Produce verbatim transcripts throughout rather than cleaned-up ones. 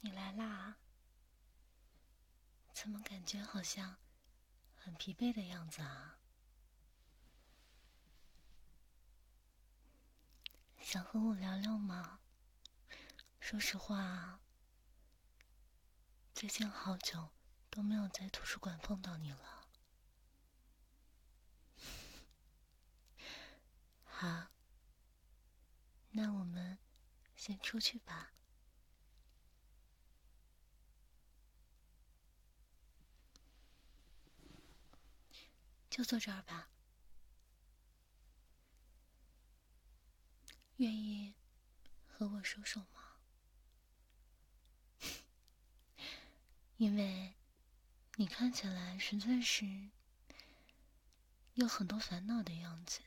你来啦？怎么感觉好像很疲惫的样子啊？想和我聊聊吗？说实话，最近好久都没有在图书馆碰到你了。好，那我们先出去吧。就坐这儿吧。愿意和我说说吗？因为你看起来实在是有很多烦恼的样子。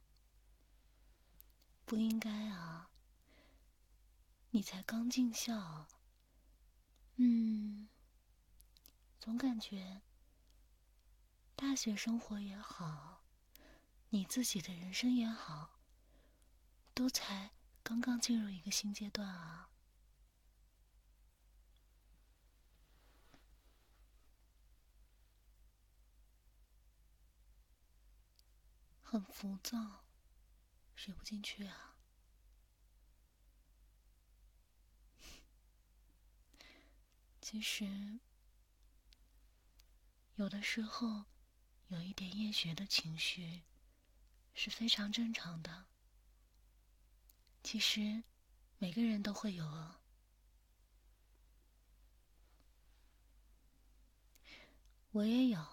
不应该啊，你才刚进校。嗯，总感觉大学生活也好，你自己的人生也好，都才刚刚进入一个新阶段啊。很浮躁，学不进去啊。其实，有的时候有一点厌学的情绪是非常正常的。其实，每个人都会有哦。我也有。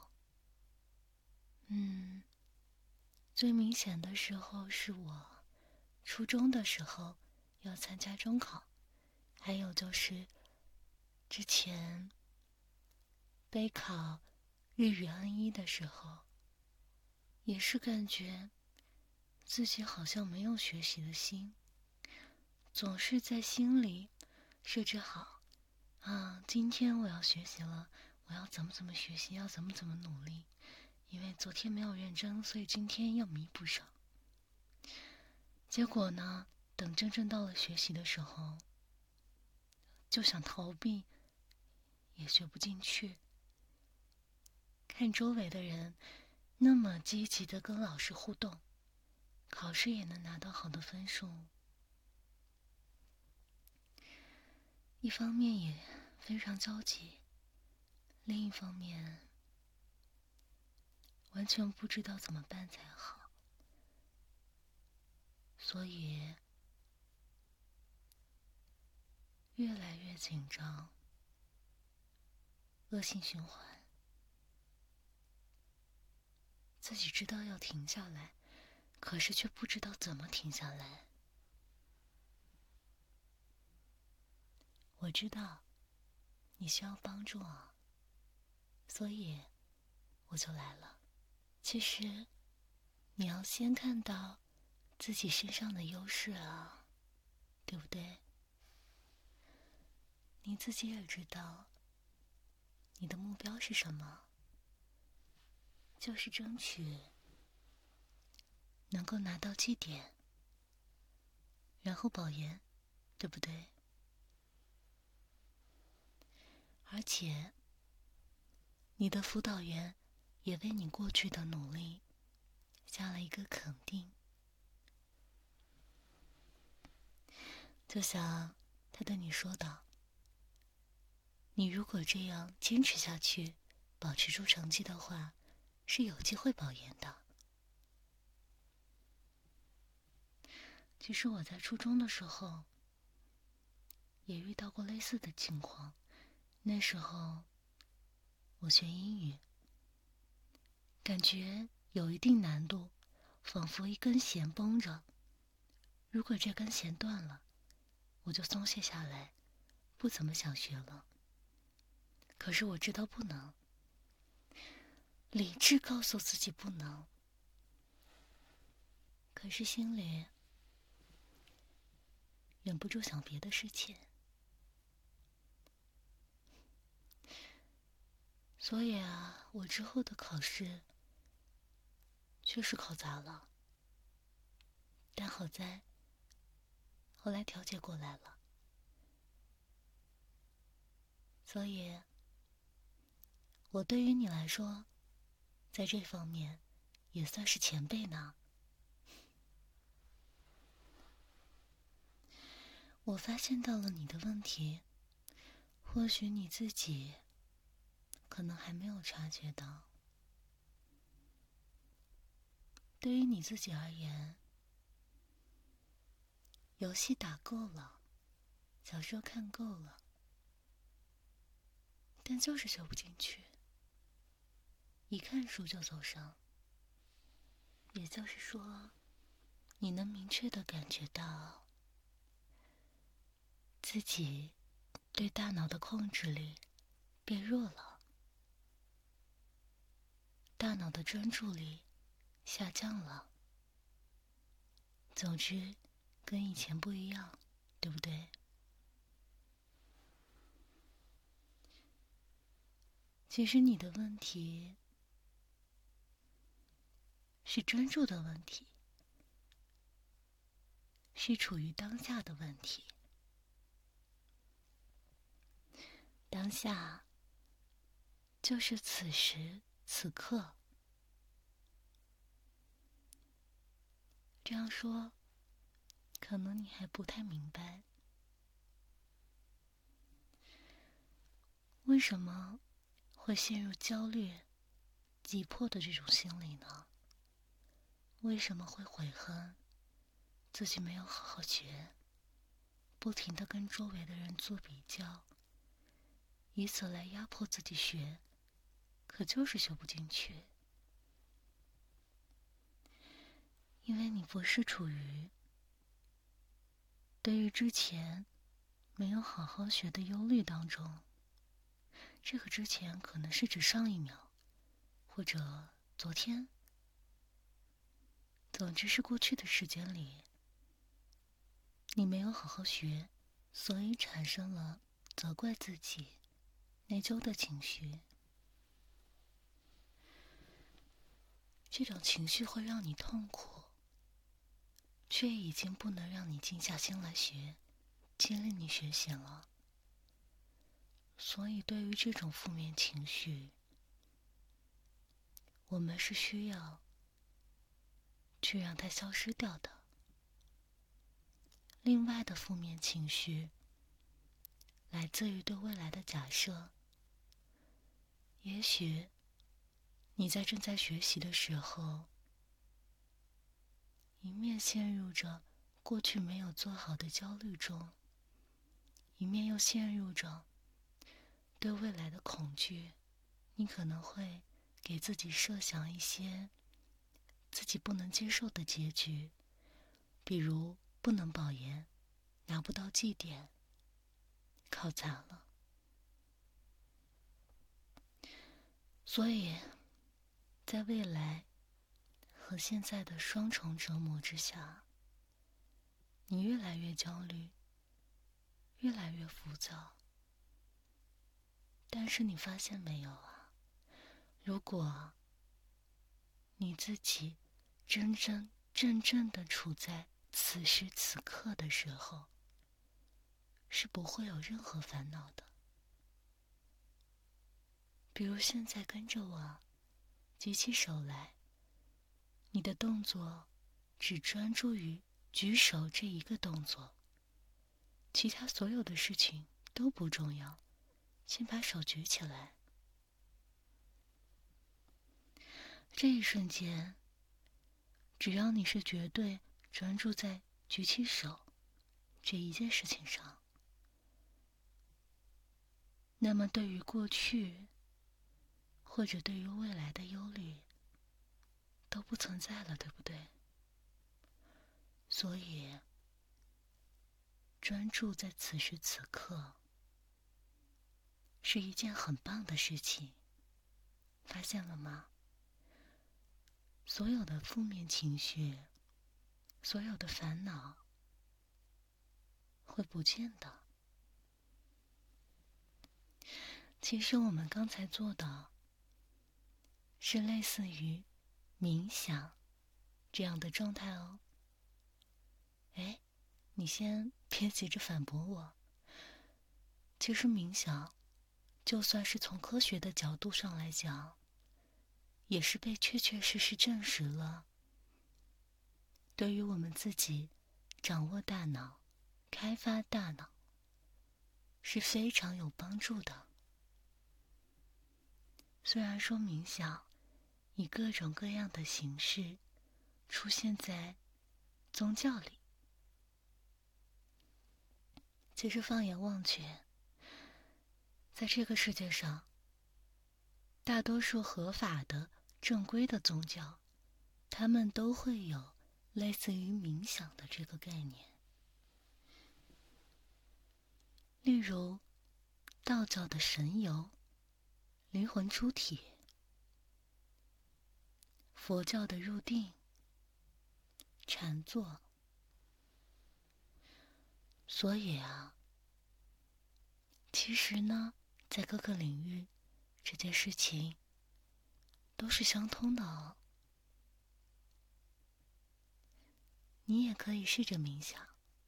嗯，最明显的时候是我初中的时候要参加中考，还有就是之前备考日语 N 一的时候，也是感觉自己好像没有学习的心，总是在心里设置好啊，今天我要学习了，我要怎么怎么学习，要怎么怎么努力，因为昨天没有认真，所以今天要弥补上。结果呢，等真正到了学习的时候，就想逃避，也学不进去。看周围的人那么积极的跟老师互动，考试也能拿到好的分数，一方面也非常焦急，另一方面完全不知道怎么办才好，所以越来越紧张，恶性循环。自己知道要停下来，可是却不知道怎么停下来。我知道你需要帮助啊，所以我就来了。其实你要先看到自己身上的优势啊，对不对？你自己也知道你的目标是什么，就是争取能够拿到绩点，然后保研，对不对？而且你的辅导员也为你过去的努力下了一个肯定。就像他对你说的，你如果这样坚持下去，保持住成绩的话，是有机会保研的。其实我在初中的时候也遇到过类似的情况，那时候我学英语，感觉有一定难度，仿佛一根弦绷着，如果这根弦断了，我就松懈下来，不怎么想学了。可是我知道不能，理智告诉自己不能，可是心里忍不住想别的事情。所以啊，我之后的考试确实考砸了，但好在后来调节过来了。 所以，我对于你来说，在这方面也算是前辈呢。我发现到了你的问题，或许你自己可能还没有察觉到。对于你自己而言，游戏打够了，小说看够了，但就是学不进去，一看书就走神。也就是说，你能明确地感觉到自己对大脑的控制力变弱了，大脑的专注力下降了。总之，跟以前不一样，对不对？其实你的问题是专注的问题，是处于当下的问题。当下就是此时此刻。这样说，可能你还不太明白，为什么会陷入焦虑、急迫的这种心理呢？为什么会悔恨自己没有好好学，不停地跟周围的人做比较，以此来压迫自己学，可就是学不进去？因为你不是处于对于之前没有好好学的忧虑当中。这个之前可能是指上一秒，或者昨天，总之是过去的时间里，你没有好好学，所以产生了责怪自己、内疚的情绪。这种情绪会让你痛苦，却已经不能让你静下心来学，激励你学习了。所以对于这种负面情绪，我们是需要去让它消失掉的。另外的负面情绪来自于对未来的假设。也许你在正在学习的时候，一面陷入着过去没有做好的焦虑中，一面又陷入着对未来的恐惧。你可能会给自己设想一些自己不能接受的结局，比如不能保研，拿不到绩点，考砸了。所以在未来和现在的双重折磨之下，你越来越焦虑，越来越浮躁。但是你发现没有啊？如果你自己真真正正的处在此时此刻的时候，是不会有任何烦恼的。比如现在跟着我举起手来，你的动作只专注于举手这一个动作，其他所有的事情都不重要，先把手举起来。这一瞬间，只要你是绝对专注在举起手这一件事情上，那么对于过去或者对于未来的忧虑都不存在了，对不对？所以专注在此时此刻是一件很棒的事情，发现了吗？所有的负面情绪，所有的烦恼会不见的。其实我们刚才做的是类似于冥想这样的状态哦。哎，你先别急着反驳我。其实冥想就算是从科学的角度上来讲，也是被确确实实证实了，对于我们自己掌握大脑、开发大脑是非常有帮助的。虽然说冥想以各种各样的形式出现在宗教里，其实放眼望去，在这个世界上，大多数合法的正规的宗教，他们都会有类似于冥想的这个概念。例如道教的神游、灵魂出体，佛教的入定、禅坐。所以啊，其实呢，在各个领域，这件事情都是相通的哦。你也可以试着冥想，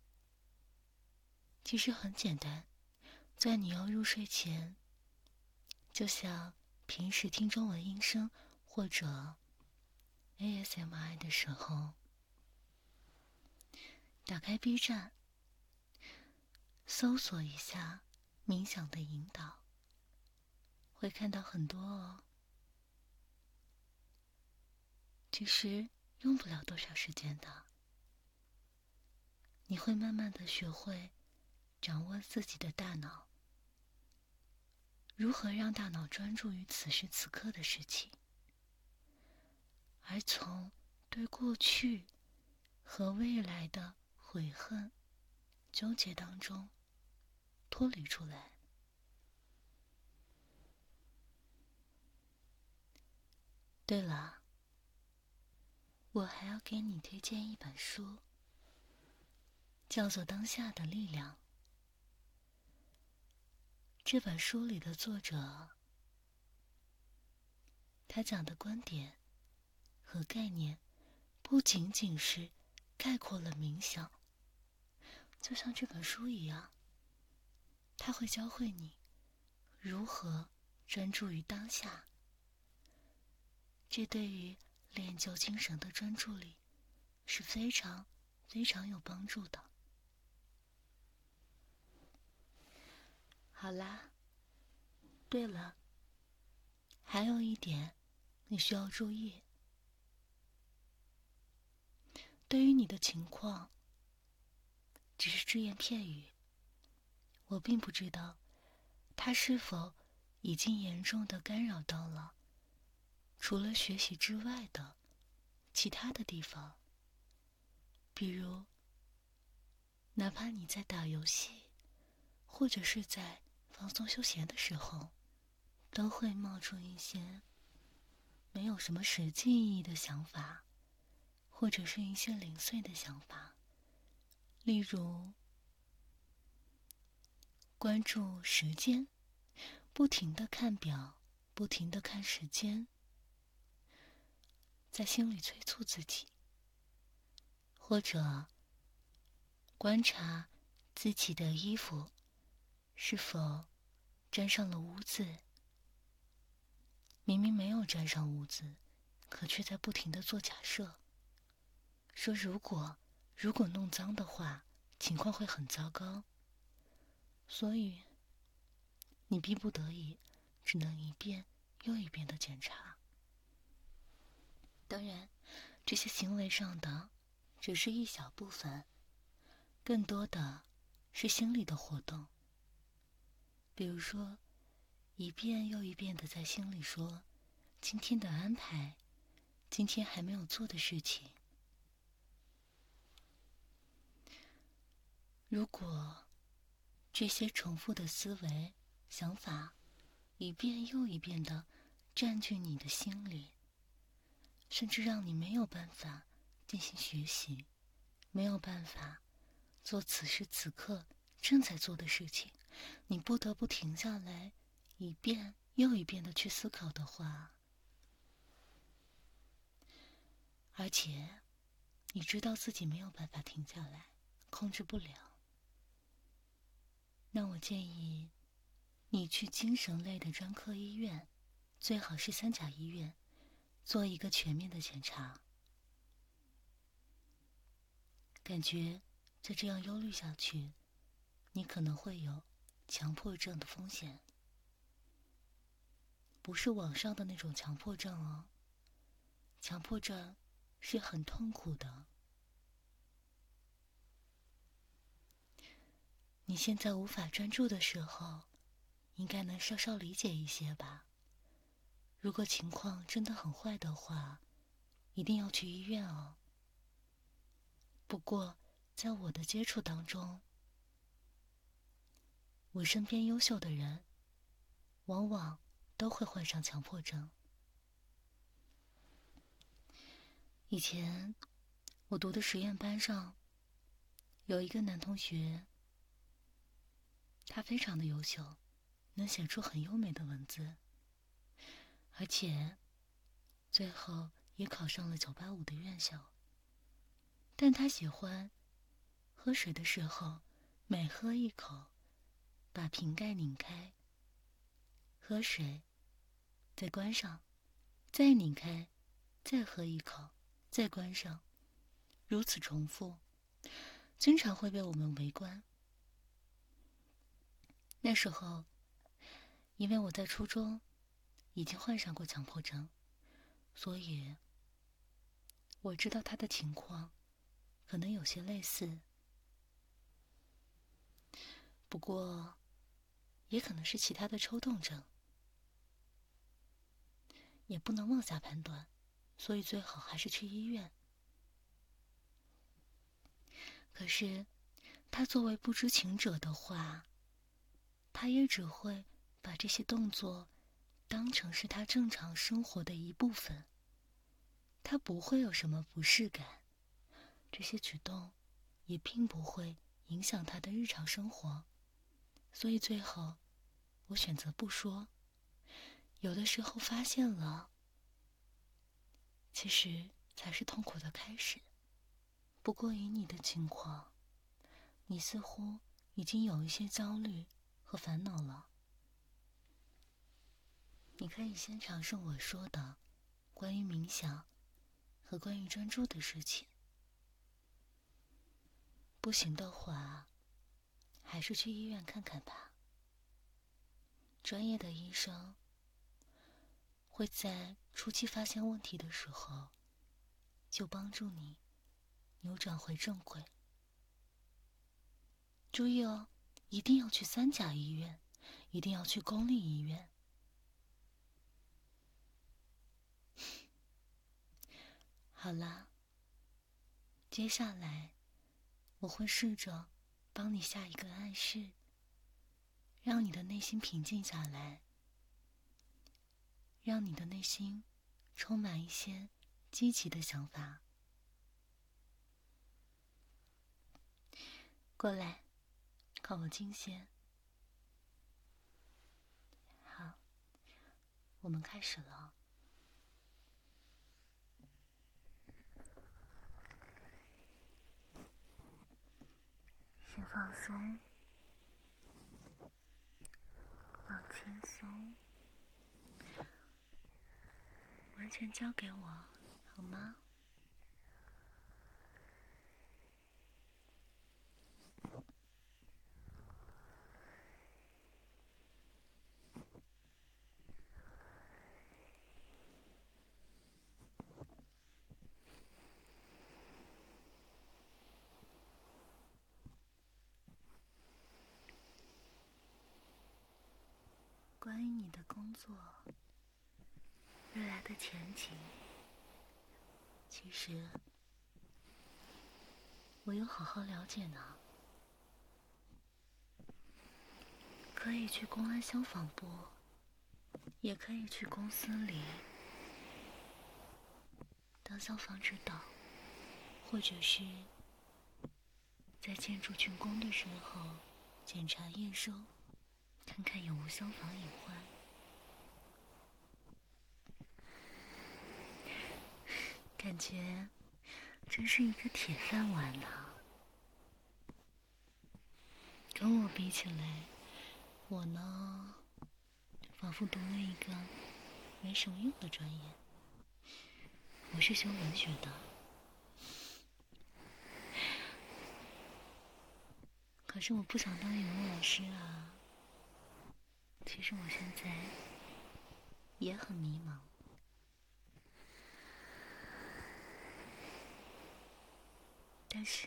其实很简单，在你要入睡前，就像平时听中文音声或者 A S M R 的时候，打开 B 站，搜索一下冥想的引导，会看到很多哦。其实用不了多少时间的，你会慢慢的学会掌握自己的大脑，如何让大脑专注于此时此刻的事情，而从对过去和未来的悔恨、纠结当中脱离出来。对了，我还要给你推荐一本书，叫做《当下的力量》。这本书里的作者，他讲的观点和概念不仅仅是概括了冥想，就像这本书一样，他会教会你如何专注于当下。这对于练就精神的专注力是非常非常有帮助的。好啦，对了，还有一点你需要注意，对于你的情况，只是只言片语，我并不知道它是否已经严重的干扰到了除了学习之外的其他的地方。比如哪怕你在打游戏或者是在放松休闲的时候，都会冒出一些没有什么实际意义的想法，或者是一些零碎的想法。例如关注时间，不停地看表，不停地看时间，在心里催促自己，或者观察自己的衣服是否沾上了污渍，明明没有沾上污渍，可却在不停地做假设，说如果如果弄脏的话，情况会很糟糕。所以你逼不得已只能一遍又一遍的检查。当然，这些行为上的只是一小部分，更多的是心理的活动。比如说一遍又一遍的在心里说今天的安排，今天还没有做的事情。如果这些重复的思维、想法一遍又一遍的占据你的心里，甚至让你没有办法进行学习，没有办法做此时此刻正在做的事情，你不得不停下来一遍又一遍的去思考的话，而且你知道自己没有办法停下来，控制不了，那我建议你去精神类的专科医院，最好是三甲医院，做一个全面的检查。感觉再这样忧虑下去，你可能会有强迫症的风险。不是网上的那种强迫症哦，强迫症是很痛苦的。你现在无法专注的时候，应该能稍稍理解一些吧。如果情况真的很坏的话，一定要去医院哦。不过，在我的接触当中，我身边优秀的人，往往都会患上强迫症。以前我读的实验班上，有一个男同学，他非常的优秀，能写出很优美的文字，而且最后也考上了九八五的院校。但他喜欢喝水的时候，每喝一口，把瓶盖拧开，喝水，再关上，再拧开，再喝一口，再关上，如此重复，经常会被我们围观。那时候，因为我在初中已经患上过强迫症，所以我知道他的情况可能有些类似，不过也可能是其他的抽动症，也不能妄下判断，所以最好还是去医院。可是他作为不知情者的话，他也只会把这些动作当成是他正常生活的一部分，他不会有什么不适感，这些举动也并不会影响他的日常生活，所以最后我选择不说。有的时候发现了，其实才是痛苦的开始。不过以你的情况，你似乎已经有一些焦虑和烦恼了。你可以先尝试我说的关于冥想和关于专注的事情。不行的话，还是去医院看看吧。专业的医生会在初期发现问题的时候，就帮助你扭转回正轨。注意哦，一定要去三甲医院，一定要去公立医院。好啦，接下来我会试着帮你下一个暗示，让你的内心平静下来，让你的内心充满一些积极的想法。过来，靠我近些。好，我们开始了。先放松，放轻松，完全交给我，好吗？关于你的工作，未来的前景，其实我有好好了解呢。可以去公安消防部，也可以去公司里当消防指导，或者是在建筑竣工的时候检查验收，看看有无消防隐患。感觉真是一个铁饭碗呢。跟我比起来，我呢仿佛读了一个没什么用的专业。我是修文学的，可是我不想当语文老师啊。其实我现在也很迷茫，但是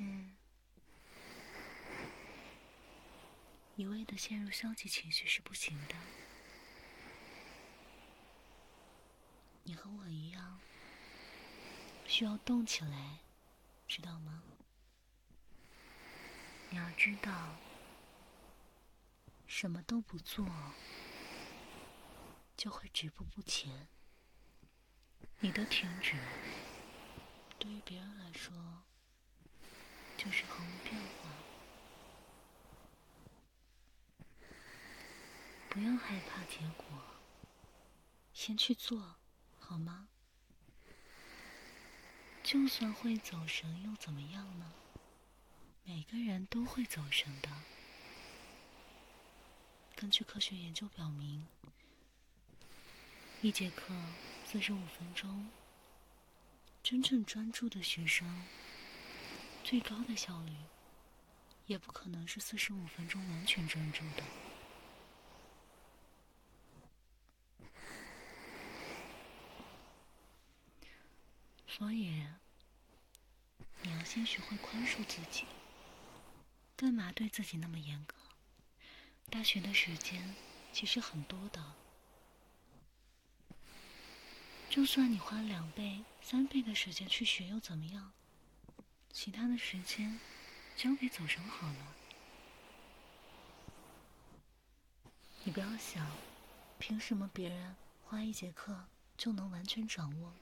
一味的陷入消极情绪是不行的。你和我一样，需要动起来，知道吗？你要知道，什么都不做，就会止步不前。你的停止，对于别人来说，就是毫无变化。不要害怕结果，先去做，好吗？就算会走神又怎么样呢？每个人都会走神的。根据科学研究表明，一节课四十五分钟，真正专注的学生，最高的效率，也不可能是四十五分钟完全专注的。所以，你要先学会宽恕自己。干嘛对自己那么严格？大学的时间其实很多的，就算你花两倍、三倍的时间去学又怎么样？其他的时间交给走神好了。你不要想，凭什么别人花一节课就能完全掌握？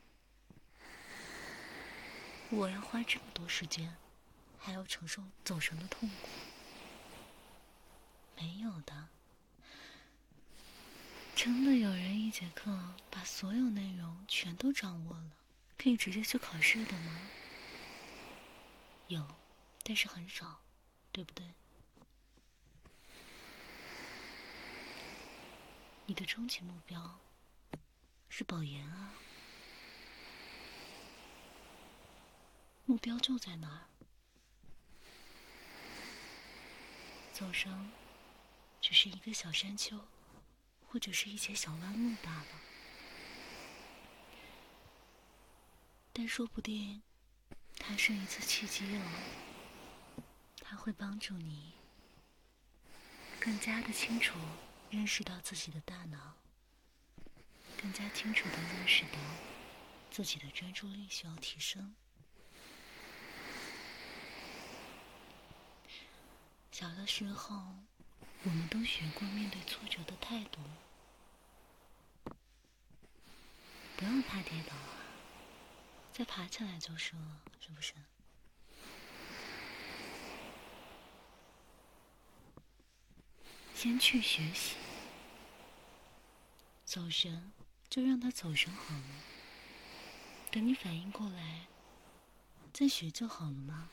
我要花这么多时间，还要承受走神的痛苦？没有的。真的有人一节课把所有内容全都掌握了，可以直接去考试的吗？有，但是很少，对不对？你的终极目标是保研啊，目标就在那儿。走神只是一个小山丘，或者是一些小弯路罢了。但说不定它是一次契机哦，它会帮助你更加的清楚认识到自己的大脑，更加清楚的认识到自己的专注力需要提升。小的时候，我们都学过面对挫折的态度，不要怕跌倒啊，再爬起来就是了，是不是？先去学习，走神就让他走神好了，等你反应过来，再学就好了吗？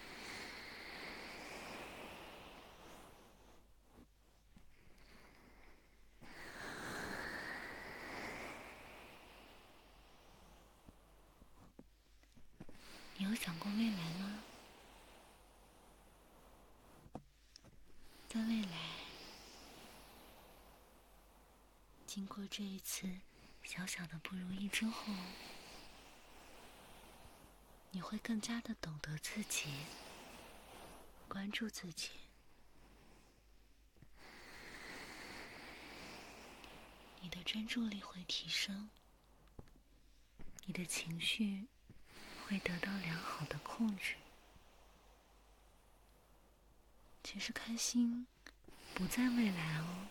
你有想过未来吗？在未来，经过这一次小小的不如意之后，你会更加的懂得自己，关注自己，你的专注力会提升，你的情绪会得到良好的控制。其实开心不在未来哦，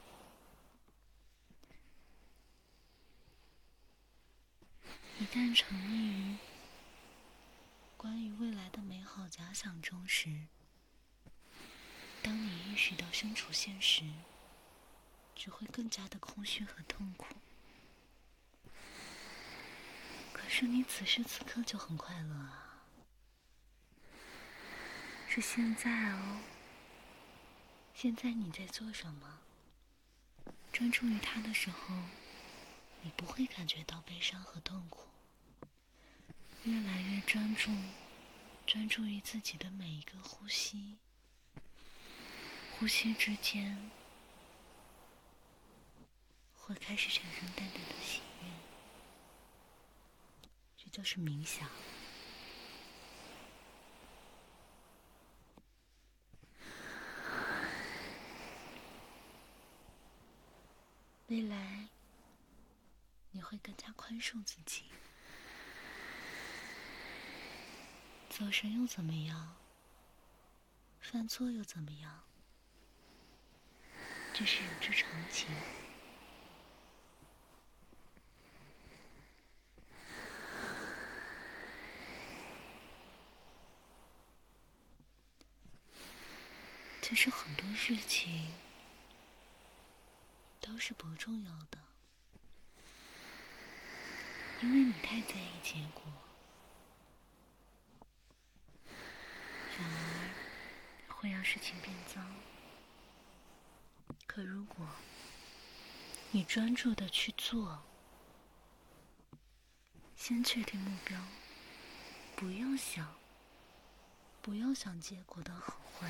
一旦沉溺于关于未来的美好假想中时，当你意识到身处现实，只会更加的空虚和痛苦。可是你此时此刻就很快乐啊，是现在哦。现在你在做什么？ 专注于它的时候，你不会感觉到悲伤和痛苦。越来越专注，专注于自己的每一个呼吸，呼吸之间会开始产生淡淡的喜悦，这就是冥想。未来你会更加宽恕自己，走神又怎么样？犯错又怎么样？这是人之常情。其实很多事情都是不重要的，因为你太在意结果，反而会让事情变糟。可如果你专注的去做，先确定目标，不用想，不要想结果的好坏，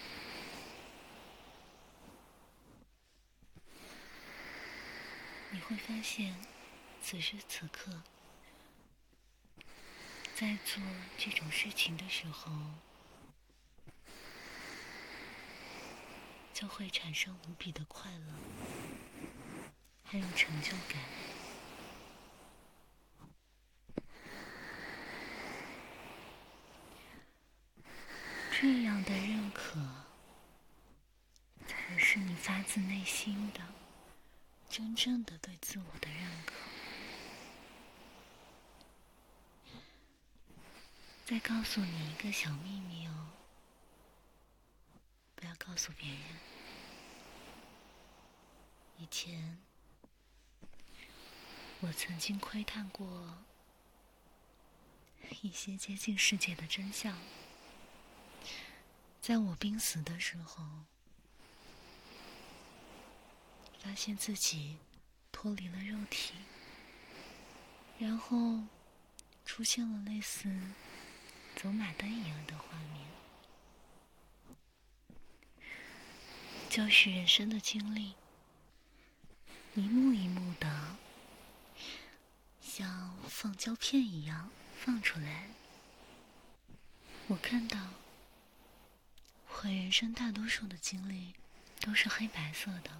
你会发现，此时此刻，在做这种事情的时候，就会产生无比的快乐，还有成就感。这样的认可，才是你发自内心的、真正的对自我的认可。再告诉你一个小秘密哦，不要告诉别人。以前，我曾经窥探过一些接近世界的真相。在我濒死的时候，发现自己脱离了肉体，然后出现了类似走马灯一样的画面，就是人生的经历，一幕一幕的像放胶片一样放出来。我看到我人生大多数的经历都是黑白色的，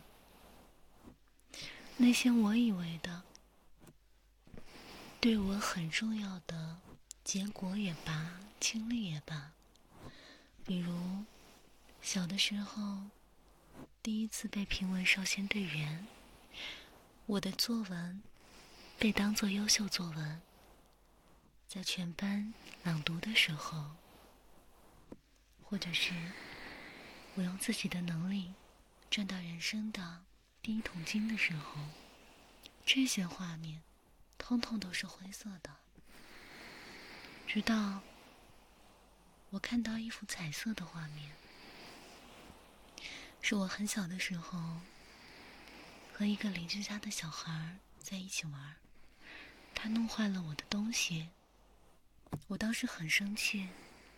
那些我以为的对我很重要的结果也罢，经历也罢，比如小的时候第一次被评为少先队员，我的作文被当作优秀作文，在全班朗读的时候，或者是我用自己的能力赚到人生的第一桶金的时候，这些画面通通都是灰色的。直到我看到一幅彩色的画面，是我很小的时候和一个邻居家的小孩在一起玩，他弄坏了我的东西，我当时很生气，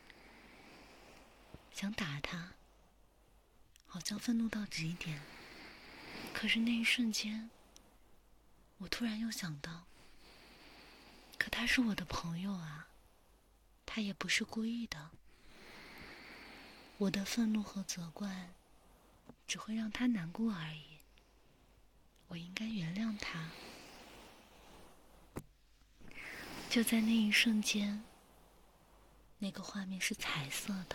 想打他，好像愤怒到极点。可是那一瞬间，我突然又想到，可他是我的朋友啊，他也不是故意的，我的愤怒和责怪只会让他难过而已，我应该原谅他。就在那一瞬间，那个画面是彩色的，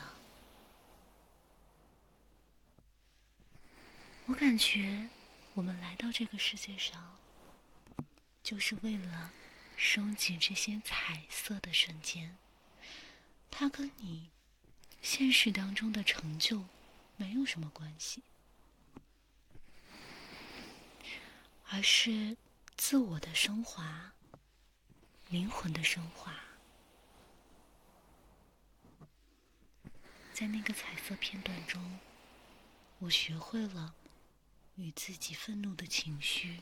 我感觉我们来到这个世界上，就是为了收集这些彩色的瞬间。它跟你现实当中的成就没有什么关系，而是自我的升华，灵魂的升华。在那个彩色片段中，我学会了与自己愤怒的情绪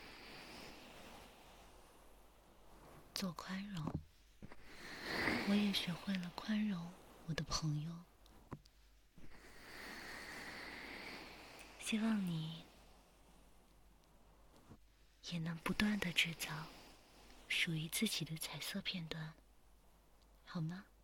做宽容。我也学会了宽容我的朋友。希望你也能不断地制造属于自己的彩色片段，好吗？